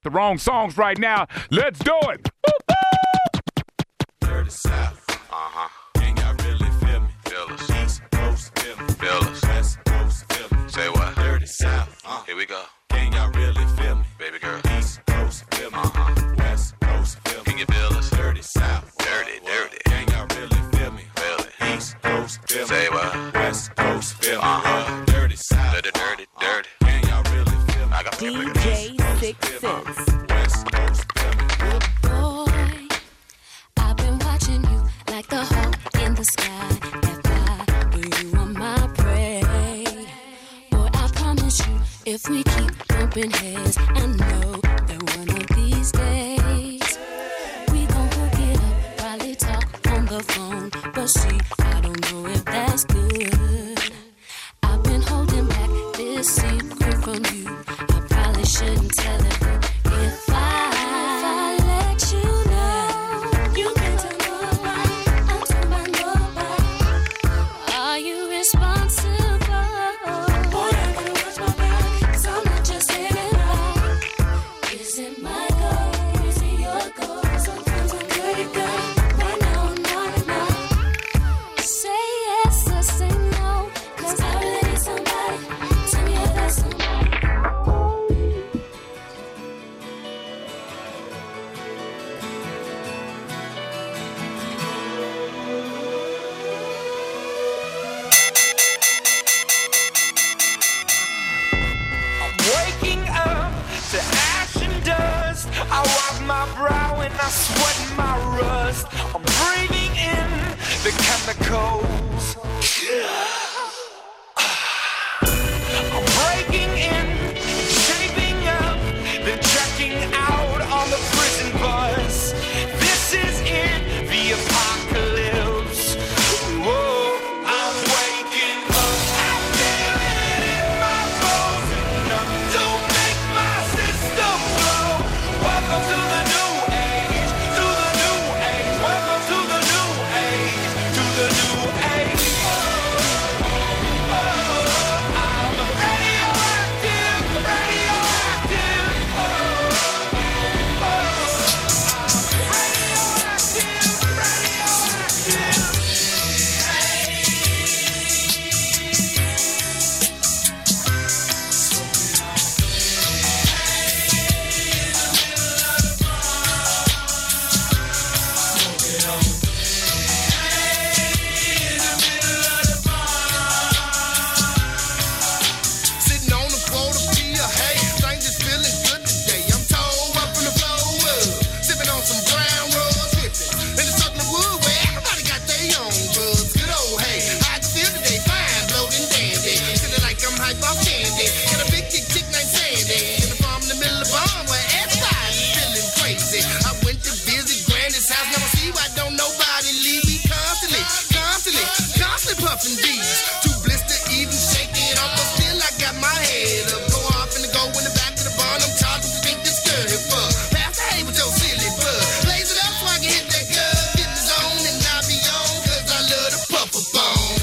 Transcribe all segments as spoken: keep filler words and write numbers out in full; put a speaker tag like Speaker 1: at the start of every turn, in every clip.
Speaker 1: the wrong songs right now. Let's do it.
Speaker 2: Dirty South. Uh-huh. Can y'all really feel me? Feel us. East Coast, feel me. Feel us. West Coast, feel me.
Speaker 3: Say what?
Speaker 2: Dirty South. Uh.
Speaker 3: Here we go.
Speaker 2: Can y'all really feel me?
Speaker 3: Baby girl.
Speaker 2: East Coast, feel me.
Speaker 3: Uh-huh.
Speaker 2: West Coast, feel me.
Speaker 3: Can you feel us?
Speaker 2: Dirty South.
Speaker 3: Dirty,
Speaker 2: Whoa,
Speaker 3: dirty.
Speaker 2: Can y'all really feel me?
Speaker 3: Feel it.
Speaker 2: East Coast, feel me.
Speaker 3: Say what?
Speaker 2: West Coast, feel me.
Speaker 3: Uh-huh.
Speaker 2: Dirty South.
Speaker 3: Dirty, dirty, dirty.
Speaker 2: Can y'all really feel me?
Speaker 3: I got
Speaker 4: D
Speaker 3: the
Speaker 4: J Six Six.
Speaker 2: West Coast, feel me.
Speaker 5: Boy, I've been watching you like the hawk in the sky. That fly, but you are my prey. Boy, I promise you, if we keep bumping heads, I know that one of these days we gon' hook it up, probably talk on the phone. But see, I don't know if that's good. I've been holding back this secret from you. I probably shouldn't tell it, but if I, if I let you know, you can tell nobody, I'm told by nobody. Are you responsible? Boy, I gotta watch my back, 'cause I'm not just anybody. Is it my goal? Is it your goal? Sometimes I'm pretty good, right now I'm not enough. Say yes or say no, 'cause I really need somebody. Tell me if that's somebody.
Speaker 6: I'm waking up to ash and dust. I wipe my brow and I sweat my rust. I'm breathing in the chemicals. I'm breaking in, shaping up, then checking out on the prison bus. This is it, the apocalypse. Whoa, I'm waking up. I feel it in my bones. Enough to make my system blow. Welcome to the new age, to the new age. Welcome to the new age, to the new age. I'm radioactive, radioactive.
Speaker 7: Sitting on the floor to be a hay. Things is feeling good today. I'm tall up from the floor up. Sipping on some brown rose whipping. In the circle of wood where everybody got their own drugs. Good old hay. How'd you feel today? Fine, bloating dandy. Feeling like I'm hype off candy. Got a big chick chick named Sandy. In the farm in the middle of the barn where everybody's feeling crazy. I went to visit Granny's house. Now I see why don't nobody leave me constantly, constantly, constantly puffing D's. Too blister even shaking off, but still I got my head up. Go off and go in the back of the barn. I'm charged with the drink this girl here for. Pastor, hey, with your silly bud. Blaze it up so I can hit that girl. Get the zone and I be on, 'cause I love the puffer bone.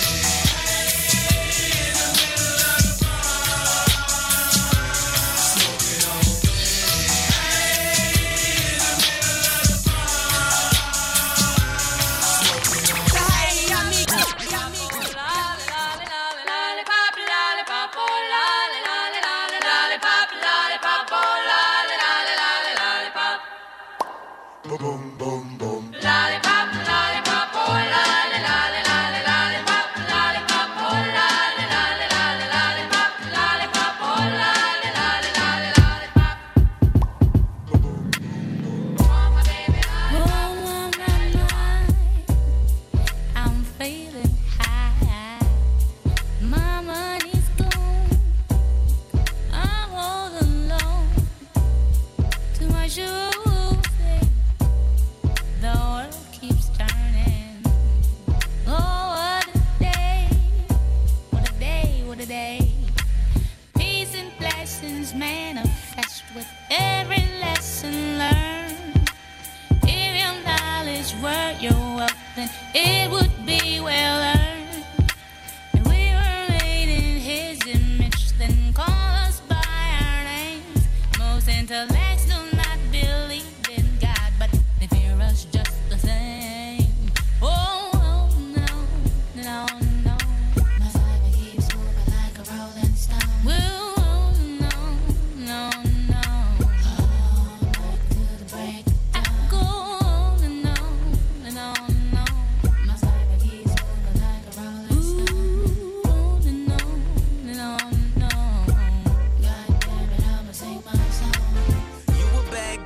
Speaker 5: I'm feeling high. My money's gone. I'm all alone. Too much losing. The world keeps turning. Oh, what a day. What a day, what a day. Peace and blessings manifest with every lesson learned. If your knowledge were your wealth, then it would be well earned. And we were made in His image, then call us by our names. Most intellects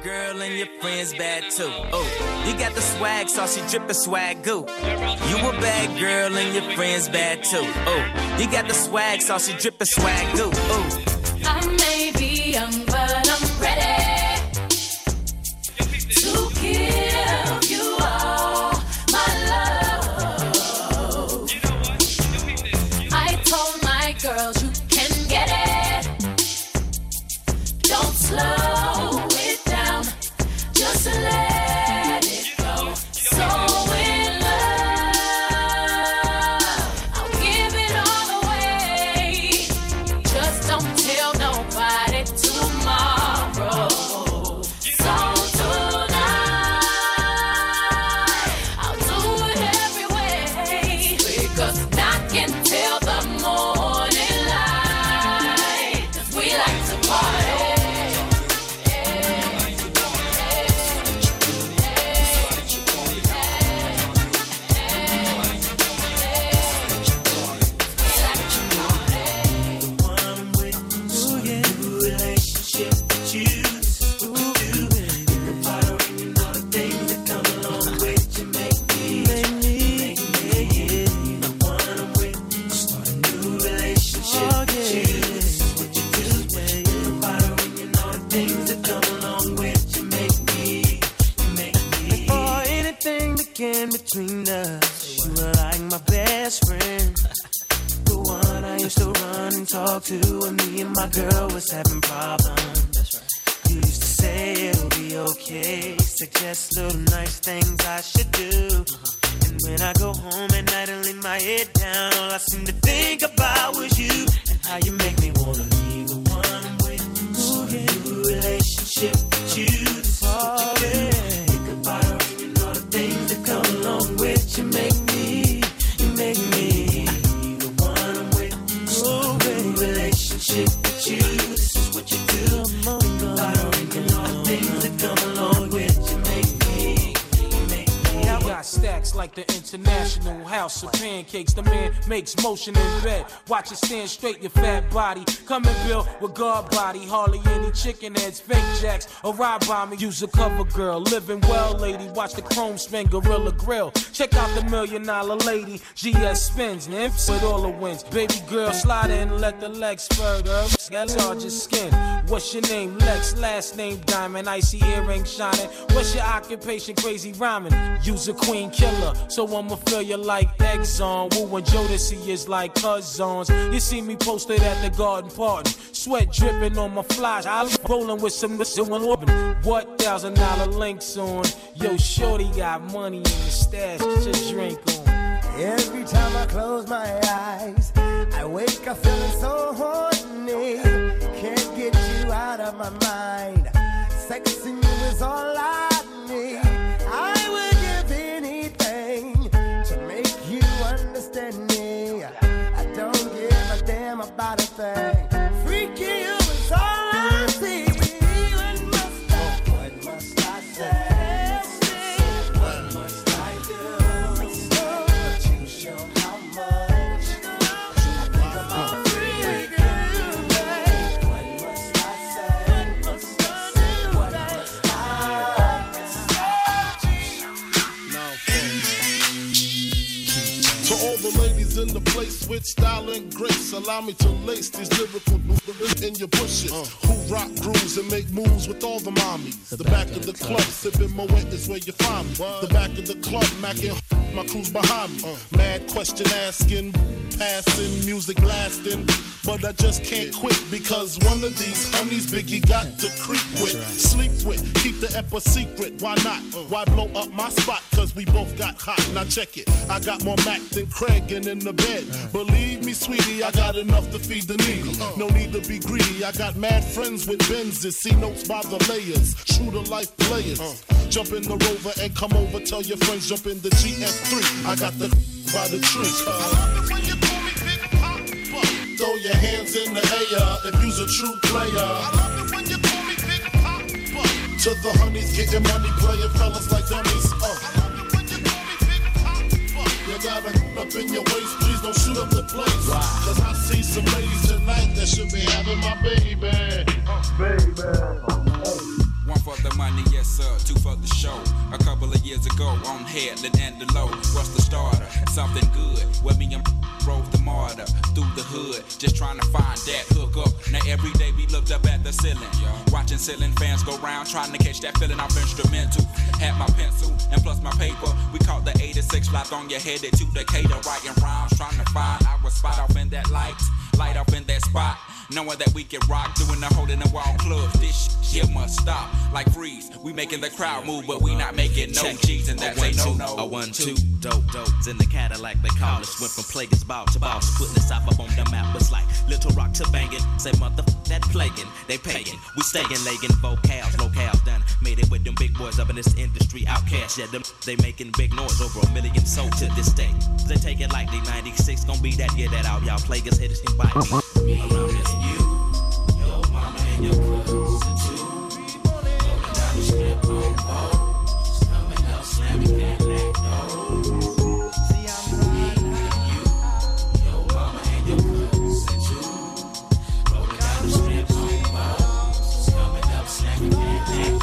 Speaker 3: girl and your friends bad too. Oh, you got the swag, saucy drippin' swag goo. You a bad girl and your friends bad too. Oh, you got the swag, saucy drippin' swag goo. Oh,
Speaker 5: I may be young, but I'm ready to give you all my love. I told my girls you can get it. Don't slow it down, just let it go. So in love, I'll give it all away. Just don't tell nobody tomorrow. So tonight, I'll do it every way. Because I can tell the morning light. 'Cause we like to party.
Speaker 4: Before anything began between us, you were like my best friend. The one I used to run and talk to when me and my girl was having problems. You used to say it'll be okay, suggest little nice things I should do. And when I go home at night and lay my head down, all I seem to think about was you and how you make me wanna leave the one I'm with. Start a new relationship with you. This is what you do. Think about her and all the things that come along with you. Make me, you make me the one I'm with. Oh, baby, relationship with you. This is what you do. Think about her and all the things that come along with you. Make me, you make me.
Speaker 8: I got stacks like the International House of Pancakes. The man makes motion in bed. Watch it stand straight, your fat body. Come and build with guard body. Hardly any chicken heads, fake jacks. Arrive by me, use a cover girl. Living well, lady. Watch the chrome spin, Gorilla Grill. Check out the million dollar lady. G S spins, nymphs with all the wins. Baby girl, slide in and let the legs spur. Girl, charge your skin. What's your name? Lex, last name Diamond. Icy earring shining. What's your occupation? Crazy rhyming. Use a queen killer, so I'ma feel you like Exxon. Woo and Jodeci is like cousins. You see me posted at the garden party, sweat dripping on my flies. I'm rolling with some what thousand dollar links on. Yo, shorty got money in the stash. Get your drink on.
Speaker 9: Every time I close my eyes, I wake up feeling so horny. Can't get you out of my mind. Sexing you is all I need. I would give anything to make you understand me. I don't give a damn about a thing. Freaking you is all I see. What must I, what must I say? What must I do? But you show how much I think about freaking you, babe. What must I say? What must I do? What must
Speaker 7: To all the ladies in the place with style and grace, allow me to lace these lyrical noodles in your bushes. Uh. Who rock grooves and make moves with all the mommies. The, the back, back of the, the club, sipping Moet is where you find me. What? The back of the club, macking my crew's behind me. Uh. Mad question asking, passing, music blasting. But I just can't quit because one of these honeys Biggie got to creep with, right. Sleep with, keep the ep a secret. Why not? Uh. Why blow up my spot? Cause we both got hot. Now check it. I got more Mac than Craig and in the bed. Uh. Believe me, sweetie, I got enough to feed the needy. Uh. No need to be greedy. I got mad friends with Benzes. See notes by the layers. True to life players. Uh. Jump in the Rover and come over. Tell your friends jump in the G S three. I got the by the tree. Uh. I love it when you call me Big Papa. Throw your hands in the air if you's a true player. I love it when you call me Big Papa. To the honeys getting money, playing fellas like dummies. Uh. I love it when you call me Big Papa. You got a up in your waist, please don't shoot up the place. Wow. Cause I see some ladies tonight that should be having my baby. Uh, baby.
Speaker 10: One for the money sub, two for the show. A couple of years ago, on Headland and the low. What's the starter? Something good. Where me and drove the martyr through the hood, just trying to find that hook up. Now every day we looked up at the ceiling, watching ceiling fans go round, trying to catch that feeling off instrumental. Had my pencil and plus my paper. We caught the eighty-six lock on your head to Decatur, writing rhymes, trying to find our spot off in that light, light off in that spot. Knowing that we can rock, doing the hole in the wall club. This shit must stop. Like freeze, we making the crowd move, but we not making no G's, and that's a no no.
Speaker 11: A one two, dope dope. In the Cadillac they call us. Went from Plague's ball to boss, putting us up on the map. It's like Little Rock to banging. Say mother that plaguing, they paying. We staying legging vocals, locales done. Made it with them big boys up in this industry. Outcast, yeah, them they making big noise over a million sold to this day. They take it like they ninety-six, gon' be that year that out. Y'all Plague's hit us and bite me. Around this you, your mama and your cousin too. Rolling down the strip on boats, coming up slamming that leg doors. See I'm riding you, your mama and your cousin too. Rolling down the strip on boats, coming up slamming that leg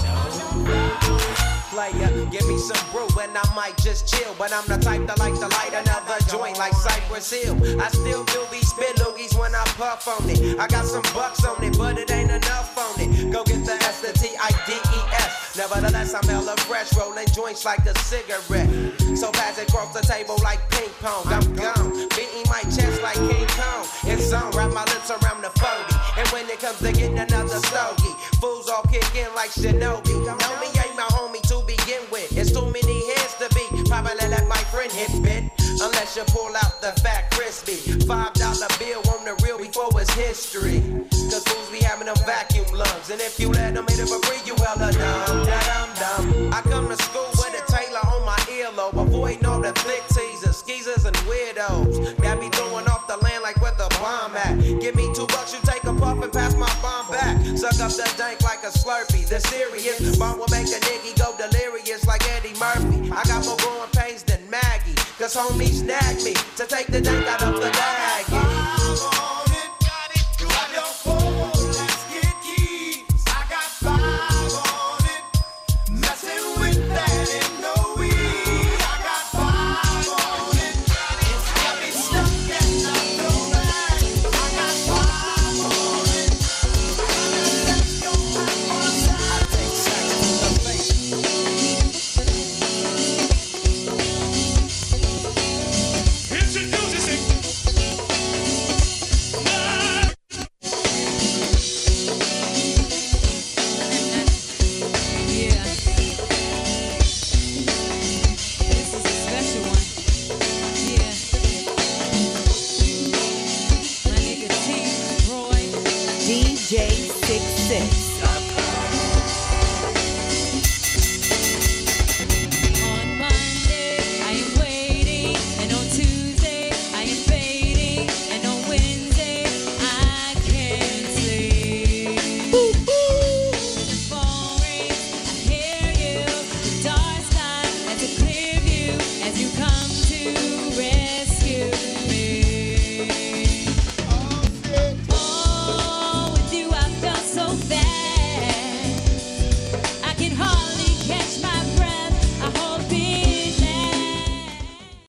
Speaker 11: doors.
Speaker 12: Player, give me some brew and I might just chill. But I'm the type that like to light another joint like Cypress Hill. I still do these spit loogies when I puff on it. I got some bucks on it, but it ain't enough on it. Go get the S, the T I D E S. Nevertheless, I'm hella fresh, rolling joints like a cigarette. So pass it across the table like ping pong. I'm gone, beating my chest like King Kong. It's on, wrap my lips around the forty. And when it comes to getting another stogie, fools all kick in like Shinobi. Know me ain't my homie to begin with. It's too many heads to be. Probably let my friend hit bit. Unless you pull out the fat crispy. Five dollar bill on the real before it's history. Cause fools be having them vacuum lungs. And if you let them hit it for free, you hella dumb. Dum dum. I come to school with a Taylor on my earlobe. Avoiding all the flick teasers, skeezers, and weirdos. Got me throwing off the land like where the bomb at. Give me two bucks, you take a puff and pass my bomb back. Suck up the dank like a Slurpee. The serious bomb will make a nigga go delirious like Eddie Murphy. I got more growing pains than Maggie. Cause homies snagged me to take the dank out of the bag.